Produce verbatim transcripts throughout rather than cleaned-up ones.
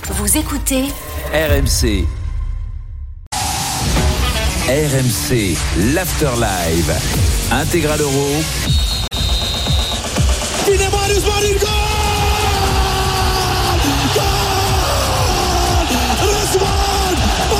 Vous écoutez R M C. R M C, l'Afterlive. Intégral Euro. Vinemarius Marin, goal! Goal! Ousmane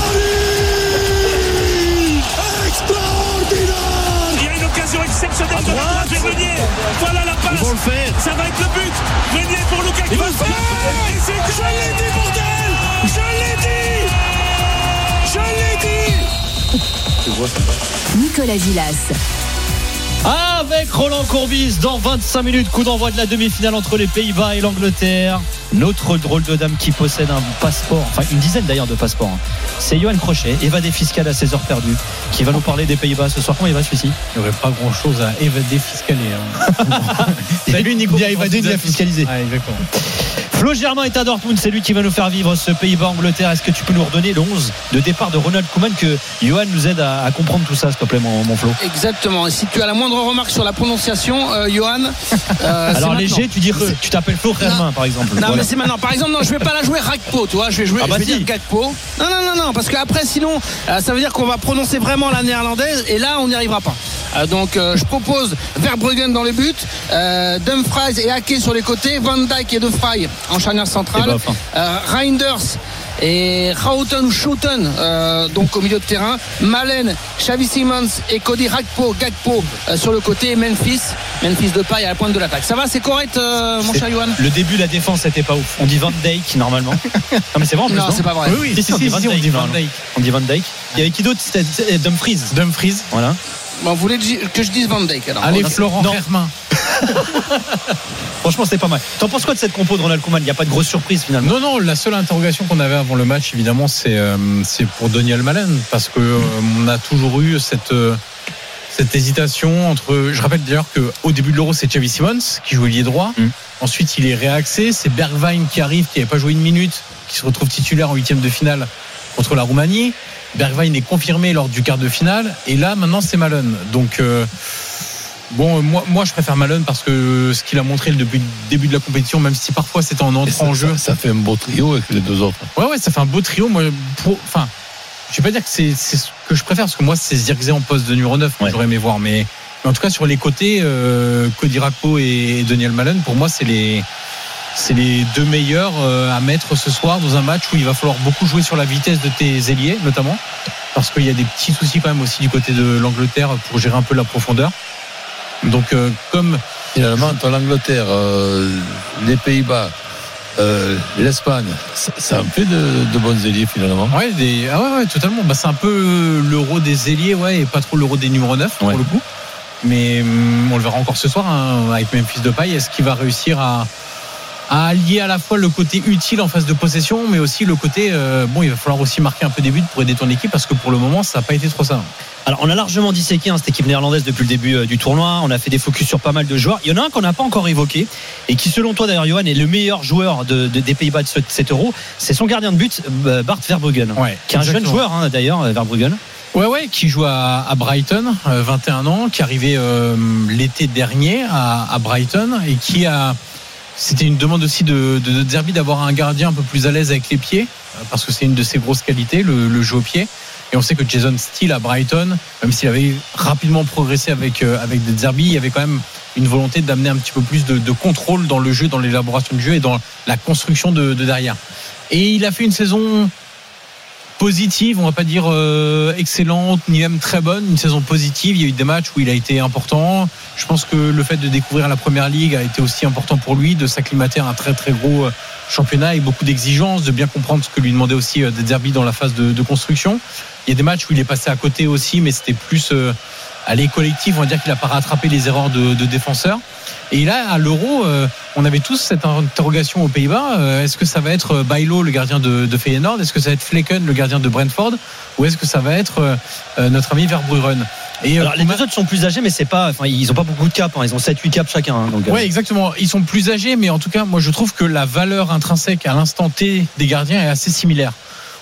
Marin! Extraordinaire! Il y a une occasion exceptionnelle de la droite de Meunier. Voilà la passe. Ils vont le faire. Ça va être le but. Meunier pour Lukaku. Il va le faire. Et c'est Je l'ai dit, bordel! Je l'ai dit! Je l'ai dit! Nicolas Villas. Avec Roland Courbis dans vingt-cinq minutes, coup d'envoi de la demi-finale entre les Pays-Bas et l'Angleterre. Notre drôle de dame qui possède un passeport, enfin une dizaine d'ailleurs de passeports, c'est Johan Crochet, évadé fiscal à ses heures perdues, qui va nous parler des Pays-Bas ce soir. Comment il va celui-ci? Il n'y aurait pas grand-chose à évader fiscaler. Hein. Salut Nico, ni à évader ni à fiscaliser. Ah, exactement. Flo Germain est à Dortmund, c'est lui qui va nous faire vivre ce Pays-Bas-Angleterre. Est-ce que tu peux nous redonner le onze de départ de Ronald Koeman, que Johan nous aide à, à comprendre tout ça, s'il te plaît, mon, mon Flo? Exactement. Et si tu as la moindre remarque sur la prononciation, euh, Johan. Euh, Alors léger, tu dis re, tu t'appelles Flo Germain par exemple. Non, voilà. mais c'est maintenant. Par exemple, non, je vais pas la jouer Rakpo, tu vois. Je vais jouer, ah bah je vais si. dire Gakpo. Non, non, non, non, parce qu'après, sinon, euh, ça veut dire qu'on va prononcer vraiment la néerlandaise, et là, on n'y arrivera pas. Euh, donc, euh, je propose Verbruggen dans les buts, euh, Dumfries et Ake sur les côtés, Van Dijk et De Vrij en charnière centrale, bof, hein. euh, Reinders et Houghton ou Schouten euh, donc au milieu de terrain, Malen, Xavi Simons et Cody Rakpo, Gakpo euh, sur le côté, Memphis Memphis Depay à la pointe de l'attaque. Ça va, c'est correct euh, mon c'est... cher Johan? Le début de la défense c'était pas ouf. On dit Van Dijk normalement. Non mais c'est vrai en plus. Non, non c'est pas vrai. Oui, oui, si, si, si, si, on, si, dit on dit Van Dijk. On dit Van Dijk. Il y avait qui d'autre? C'était Dumfries. Dumfries. Voilà. Bon, vous voulez que je dise Van Dijk alors? Allez, non, Florent non. Germain. Franchement c'est pas mal. T'en penses quoi de cette compo de Ronald Koeman? Il n'y a pas de grosse surprise finalement. Non, non, la seule interrogation qu'on avait avant le match, évidemment, c'est, euh, c'est pour Daniel Malen, parce que euh, on a toujours eu cette, euh, cette hésitation entre. Je rappelle d'ailleurs qu'au début de l'Euro, c'est Xavi Simons qui jouait lié droit. Mm. Ensuite, il est réaxé. C'est Bergwijn qui arrive, qui n'avait pas joué une minute, qui se retrouve titulaire en huitième de finale contre la Roumanie. Bergwijn est confirmé lors du quart de finale, et là, maintenant, c'est Malen. Donc. Euh, Bon, moi, moi, je préfère Malen parce que ce qu'il a montré depuis le début de la compétition, même si parfois c'était en entrant en jeu. Ça, ça fait un beau trio avec les deux autres. Ouais, ouais, ça fait un beau trio. Moi, pour, enfin, je vais pas dire que c'est, c'est ce que je préfère, parce que moi, c'est Zirkzee en poste de numéro neuf que ouais. j'aurais aimé voir. Mais, mais en tout cas, sur les côtés, euh, Cody Rakpo et, et Daniel Malen, pour moi, c'est les, c'est les deux meilleurs euh, à mettre ce soir dans un match où il va falloir beaucoup jouer sur la vitesse de tes ailiers, notamment, parce qu'il y a des petits soucis quand même aussi du côté de l'Angleterre pour gérer un peu la profondeur. Donc euh, comme finalement entre l'Angleterre, euh, les Pays-Bas, euh, l'Espagne, ça, ça en fait de, de bons ailiers finalement. Ouais, des, ah ouais, ouais, totalement. Bah, c'est un peu l'euro des ailiers, ouais, et pas trop l'euro des numéros neuf pour ouais. le coup. Mais hum, on le verra encore ce soir hein, avec Memphis Depay. Est-ce qu'il va réussir à, à allier à la fois le côté utile en phase de possession, mais aussi le côté euh, bon, il va falloir aussi marquer un peu des buts pour aider ton équipe, parce que pour le moment, ça n'a pas été trop ça. Alors on a largement disséqué hein, cette équipe néerlandaise depuis le début euh, du tournoi. On a fait des focus sur pas mal de joueurs. Il y en a un qu'on n'a pas encore évoqué et qui selon toi d'ailleurs Johan est le meilleur joueur de, de, des Pays-Bas de, ce, de cet Euro. C'est son gardien de but euh, Bart Verbruggen, ouais, qui est un jeune joueur hein, d'ailleurs Verbruggen. Ouais ouais, qui joue à, à Brighton, euh, vingt et un ans, qui est arrivé euh, l'été dernier à, à Brighton et qui a. C'était une demande aussi de, de, de Zerbi d'avoir un gardien un peu plus à l'aise avec les pieds, parce que c'est une de ses grosses qualités, le, le jeu au pied. Et on sait que Jason Steele à Brighton, même s'il avait rapidement progressé avec, euh, avec De Zerbi, il y avait quand même une volonté d'amener un petit peu plus de, de contrôle dans le jeu, dans l'élaboration du jeu et dans la construction de, de derrière. Et il a fait une saison positive, on va pas dire euh, excellente, ni même très bonne, une saison positive. Il y a eu des matchs où il a été important. Je pense que le fait de découvrir la Première Ligue a été aussi important pour lui, de s'acclimater à un très très gros championnat avec beaucoup d'exigences, de bien comprendre ce que lui demandait aussi De Zerbi dans la phase de, de construction. Il y a des matchs où il est passé à côté aussi, mais c'était plus euh, aller collectif. On va dire qu'il n'a pas rattrapé les erreurs de, de défenseurs. Et là, à l'Euro, euh, on avait tous cette interrogation aux Pays-Bas. Euh, est-ce que ça va être Bailo, le gardien de, de Feyenoord? Est-ce que ça va être Flecken, le gardien de Brentford? Ou est-ce que ça va être euh, notre ami Verbruggen? Et, Alors, euh, les deux autres sont plus âgés, mais c'est pas, enfin, ils n'ont pas beaucoup de caps. Hein, ils ont sept huit caps chacun. Hein, donc, ouais, euh... exactement. Ils sont plus âgés, mais en tout cas, moi, je trouve que la valeur intrinsèque à l'instant T des gardiens est assez similaire.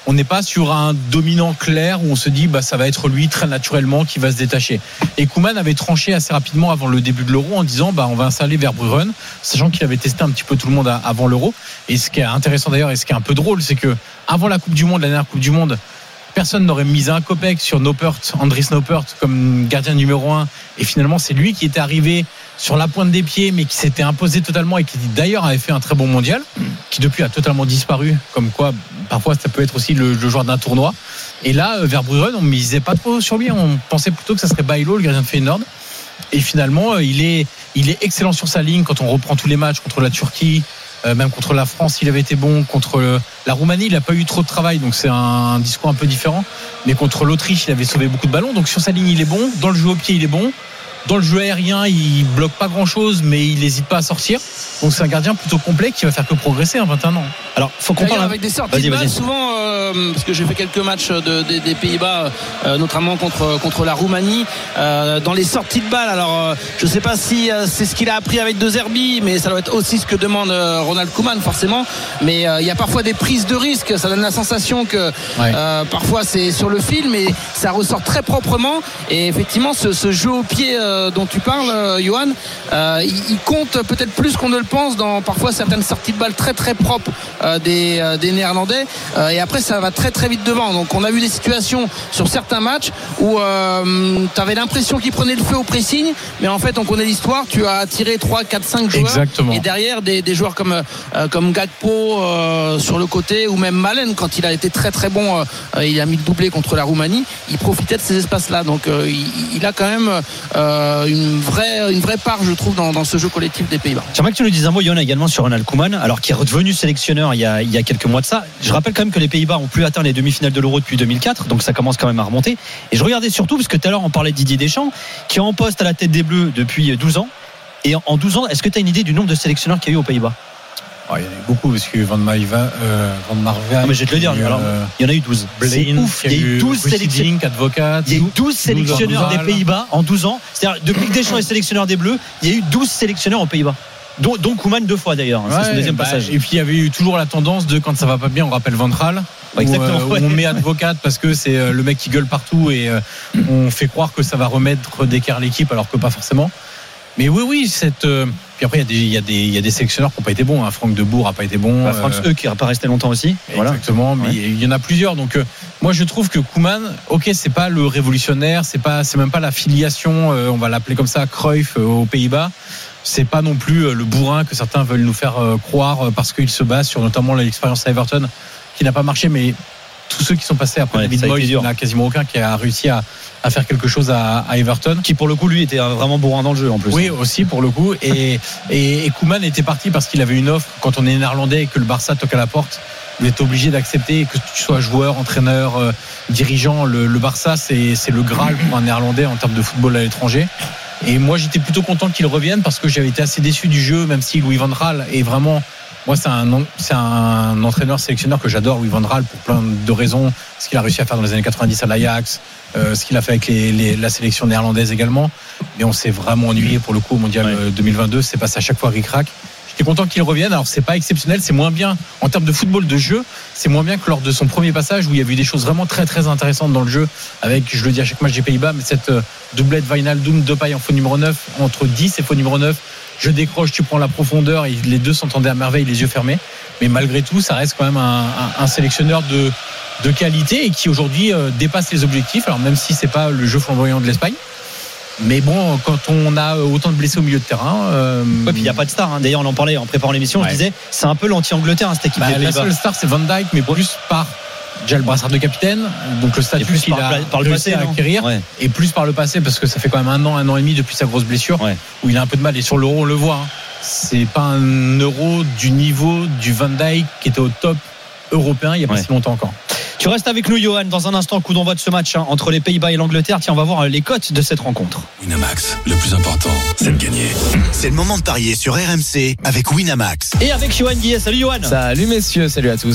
on n'est pas sur un dominant clair où on se dit bah ça va être lui très naturellement qui va se détacher. Et Koeman avait tranché assez rapidement avant le début de l'Euro en disant bah on va installer Verbruggen, sachant qu'il avait testé un petit peu tout le monde avant l'Euro. Et ce qui est intéressant d'ailleurs et ce qui est un peu drôle, c'est que avant la Coupe du Monde, la dernière Coupe du Monde, personne n'aurait misé un copec sur Noppert, Andries Noppert comme gardien numéro un. Et finalement, c'est lui qui était arrivé sur la pointe des pieds, mais qui s'était imposé totalement et qui d'ailleurs avait fait un très bon mondial, qui depuis a totalement disparu. Comme quoi, parfois, ça peut être aussi le, le joueur d'un tournoi. Et là, Verbruggen, on ne misait pas trop sur lui. On pensait plutôt que ça serait Bailo, le gardien de Feyenoord. Et finalement, il est, il est excellent sur sa ligne quand on reprend tous les matchs contre la Turquie. Euh, même contre la France, il avait été bon. Contre le, la Roumanie, il n'a pas eu trop de travail, donc c'est un, un discours un peu différent. Mais contre l'Autriche, il avait sauvé beaucoup de ballons. Donc sur sa ligne, il est bon. Dans le jeu au pied, il est bon. Dans le jeu aérien, il bloque pas grand-chose, mais il n'hésite pas à sortir. Donc c'est un gardien plutôt complet qui va faire que progresser à vingt et un ans. Alors, faut qu'on parle avec des sorties de balles souvent, euh, parce que j'ai fait quelques matchs de, de, des Pays-Bas, euh, notamment contre contre la Roumanie, euh, dans les sorties de balles. Alors, euh, je sais pas si euh, c'est ce qu'il a appris avec De Zerbi, mais ça doit être aussi ce que demande euh, Ronald Koeman, forcément. Mais euh, il y a parfois des prises de risque. Ça donne la sensation que ouais. euh, parfois c'est sur le fil, mais ça ressort très proprement. Et effectivement, ce, ce jeu au pied euh, dont tu parles, euh, Johan, euh, il, il compte peut-être plus qu'on ne le pense dans parfois certaines sorties de balles très très propres euh, des, euh, des Néerlandais. Euh, et après, ça va très très vite devant. Donc, on a eu des situations sur certains matchs où euh, tu avais l'impression qu'il prenait le feu au pressing, mais en fait, on connaît l'histoire. Tu as tiré trois, quatre, cinq joueurs. Exactement. Et derrière, des, des joueurs comme, euh, comme Gakpo euh, sur le côté, ou même Malen, quand il a été très très bon, euh, il a mis le doublé contre la Roumanie. Il profitait de ces espaces-là. Donc, euh, il, il a quand même euh, une, vraie, une vraie part, je trouve, dans, dans ce jeu collectif des Pays-Bas. J'aimerais que tu nous dises un mot, Johan, également sur Ronald Koeman, alors qui est redevenu sélectionneur il y, a, il y a quelques mois de ça. Je rappelle quand même que les Pays-Bas ont plus atteint les demi-finales de l'Euro depuis deux mille quatre, donc ça commence quand même à remonter. Et je regardais surtout, parce que tout à l'heure on parlait de Didier Deschamps, qui est en poste à la tête des Bleus depuis douze ans. Et en douze ans, est-ce que tu as une idée du nombre de sélectionneurs qu'il y a eu aux Pays-Bas? Oh, il y en a eu beaucoup, parce que Van Marwijk, euh, Van Marwijk. Ah, mais je vais te le dire, alors, euh, il y en a eu douze. C'est ouf, il y a eu douze sélectionneurs. Il y a eu douze sélectionneurs des Pays-Bas en douze ans. C'est-à-dire, depuis que Deschamps est sélectionneur des Bleus, il y a eu douze sélectionneurs aux Pays-Bas. Dont, dont Koeman deux fois d'ailleurs, c'est ouais, son deuxième bah, passage. Et puis il y avait eu toujours la tendance de quand ça va pas bien, on rappelle Ventral. Ouais, exactement, où, euh, ouais. où on met Advocat parce que c'est euh, le mec qui gueule partout et euh, on fait croire que ça va remettre d'équerre l'équipe alors que pas forcément. Mais oui, oui, cette. Euh, puis après, il y, y, y, y a des sélectionneurs qui n'ont pas été bons. Hein. Franck Debourg n'a pas été bon. Bah, Franck euh, qui n'a pas resté longtemps aussi. Exactement, voilà. Mais il ouais. y en a plusieurs. Donc, euh, moi, je trouve que Koeman, ok, c'est pas le révolutionnaire, c'est pas, c'est même pas la filiation, euh, on va l'appeler comme ça, Cruyff euh, aux Pays-Bas. C'est pas non plus euh, le bourrin que certains veulent nous faire euh, croire euh, parce qu'il se base sur notamment l'expérience à Everton qui n'a pas marché, mais tous ceux qui sont passés après ouais, David Moyes, il n'y en a quasiment aucun qui a réussi à, à faire quelque chose à, à Everton. Qui pour le coup lui était vraiment bourrin dans le jeu en plus. Oui aussi pour le coup. Et, et, et Koeman était parti parce qu'il avait une offre. Quand on est néerlandais et que le Barça toque à la porte, vous êtes obligé d'accepter que tu sois joueur, entraîneur, euh, dirigeant. Le, le Barça c'est, c'est le Graal pour un néerlandais en termes de football à l'étranger. Et moi j'étais plutôt content qu'il revienne parce que j'avais été assez déçu du jeu, même si Louis van Gaal est vraiment... Moi, c'est un, c'est un entraîneur sélectionneur que j'adore, Louis van Gaal, pour plein de raisons. Ce qu'il a réussi à faire dans les années quatre-vingt-dix à l'Ajax, euh, ce qu'il a fait avec les, les, la sélection néerlandaise également. Mais on s'est vraiment ennuyé pour le coup au Mondial ouais. deux mille vingt-deux. C'est passé à chaque fois ric-rac. J'étais content qu'il revienne. Alors, c'est pas exceptionnel, c'est moins bien en termes de football de jeu. C'est moins bien que lors de son premier passage où il y avait eu des choses vraiment très très intéressantes dans le jeu. Avec, je le dis à chaque match des Pays-Bas, mais cette euh, doublette Wijnaldum, Depay en faux numéro neuf, entre dix et faux numéro neuf. Je décroche, tu prends la profondeur et les deux s'entendaient à merveille, les yeux fermés. Mais malgré tout, ça reste quand même un, un, un sélectionneur de, de qualité et qui aujourd'hui euh, dépasse les objectifs. Alors même si c'est pas le jeu flamboyant de l'Espagne. Mais bon, quand on a autant de blessés au milieu de terrain. Euh... Ouais, puis il n'y a pas de star. Hein. D'ailleurs, on en parlait en préparant l'émission. Ouais. Je disais, c'est un peu l'anti-Angleterre, hein, cette équipe. Bah, la seule star, c'est Van Dijk, mais plus par déjà le brassard de capitaine, donc le statut qu'il a par le passé à acquérir, ouais. Et plus par le passé parce que ça fait quand même un an, un an et demi depuis sa grosse blessure, ouais. Où il a un peu de mal. Et sur l'Euro, on le voit. Hein. C'est pas un Euro du niveau du Van Dijk qui était au top européen il y a pas ouais. si longtemps encore. Tu restes avec nous, Johan. Dans un instant, coup d'envoi de ce match hein, entre les Pays-Bas et l'Angleterre. Tiens, on va voir les cotes de cette rencontre. Winamax, le plus important, c'est de gagner. C'est le moment de parier sur R M C avec Winamax. Et avec Johan Guillet. Salut Johan. Salut messieurs, salut à tous.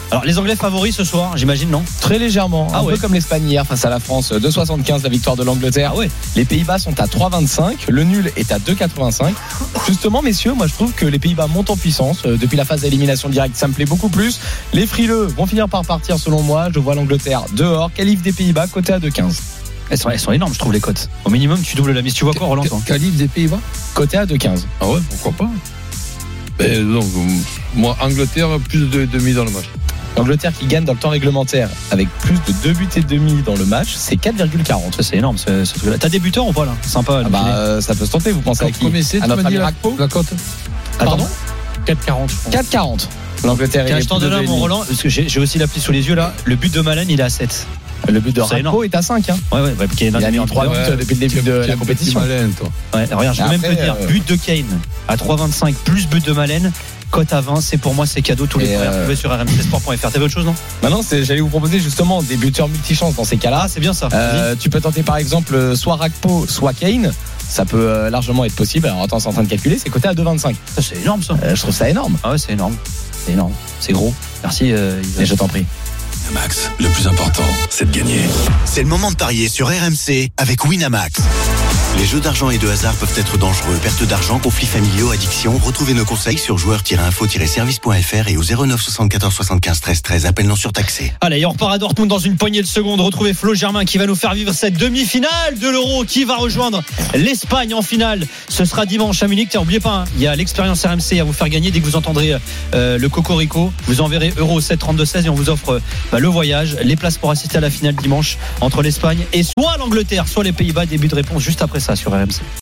Alors les Anglais favoris ce soir, j'imagine, non? Très légèrement, Ah un ouais. peu comme l'Espagne hier face à la France, deux virgule soixante-quinze la victoire de l'Angleterre. Ah ouais. Les Pays-Bas sont à trois virgule vingt-cinq, le nul est à deux virgule quatre-vingt-cinq. Justement, messieurs, moi je trouve que les Pays-Bas montent en puissance euh, depuis la phase d'élimination directe, ça me plaît beaucoup plus. Les frileux vont finir par partir selon moi. Je vois l'Angleterre dehors, qualif des Pays-Bas côté à deux virgule quinze. Elles sont, elles sont énormes, je trouve, les cotes. Au minimum, tu doubles la mise. Tu vois quoi, Roland, toi? Calife des Pays-Bas. Côté à deux virgule quinze. Ah ouais, pourquoi pas. Ben, donc, moi, Angleterre, plus de demi dans le match. L'Angleterre qui gagne dans le temps réglementaire avec plus de deux buts et demi dans le match, c'est quatre virgule quarante. Ça, c'est énorme. Ce, ce truc-là. T'as des buteurs ou pas là? Sympa. Ah bah, euh, ça peut se tenter, vous pensez à qui? Combien c'est, À tu notre m'as dit ami la, Rakpo la cote? Pardon quatre quarante. quatre virgule quarante. L'Angleterre Tiens, est je t'en plus de donne un, deux mon et demi. Roland, parce que j'ai, j'ai aussi l'appli sous les yeux là. Le but de Malen, il est à sept. Le but de C'est Rakpo énorme. est à cinq. Hein. Ouais, ouais, ouais, qui est l'un Il a des mis trois buts meilleurs buteurs. depuis le début de la compétition. Malin, toi. Ouais, regarde, je peux Après, même te dire, euh, but de Kane à trois virgule vingt-cinq plus but de Malen, cote à vingt, c'est pour moi, c'est cadeau. Tous les Et points à euh, retrouver sur r m c sport point f r. T'avais autre chose, non? Maintenant, c'est, j'allais vous proposer justement des buteurs multichances dans ces cas-là. Ah, c'est bien ça. Euh, tu peux tenter par exemple soit Rakpo, soit Kane. Ça peut euh, largement être possible. Alors attends, c'est en train de calculer. C'est coté à deux virgule vingt-cinq. Ça, c'est énorme ça. Euh, je trouve ça énorme. Ah ouais, c'est énorme. C'est énorme. C'est gros. Merci. Euh, Yves. Et je t'en prie. Max, le plus important, c'est de gagner. C'est le moment de parier sur R M C avec Winamax. Les jeux d'argent et de hasard peuvent être dangereux. Perte d'argent, conflits familiaux, addiction. Retrouvez nos conseils sur joueurs tiret info tiret service point f r et au zéro neuf soixante-quatorze soixante-quinze treize treize. Appel non surtaxé. Allez, on repart à Dortmund dans une poignée de secondes. Retrouvez Flo Germain qui va nous faire vivre cette demi-finale de l'Euro, qui va rejoindre l'Espagne en finale. Ce sera dimanche à Munich. Tiens, n'oubliez pas, hein, il y a l'expérience R M C à vous faire gagner dès que vous entendrez euh, le Cocorico. Vous enverrez Euro sept trente-deux seize et on vous offre euh, bah, le voyage, les places pour assister à la finale dimanche entre l'Espagne et soit l'Angleterre, soit les Pays-Bas. Début de réponse juste après ça sur R M C.